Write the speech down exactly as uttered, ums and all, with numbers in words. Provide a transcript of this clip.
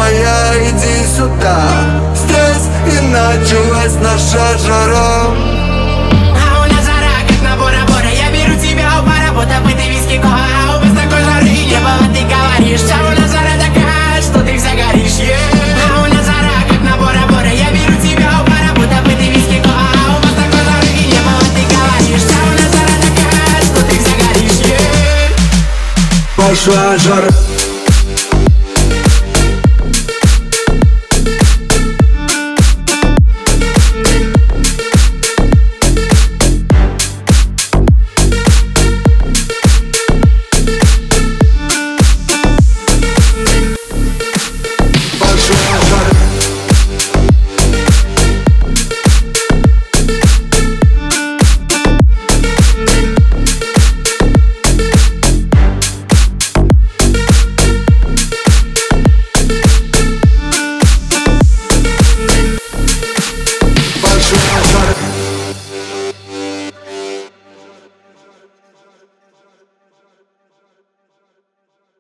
моя, иди сюда. Стресс, и началась наша жара. А у нас жара, как на Бора-Бора. Я беру тебя у бара, будто бы ты виски кола. А у вас такой жары не было, ты говоришь. А у нас жара такая, что ты загоришь, yeah. А у нас жара, как на Бора-Бора. Я беру тебя у бара, будто бы ты виски кола. А у вас такой жары не было, ты говоришь. А у нас жара такая, что ты загоришь, yeah. Пошла жара.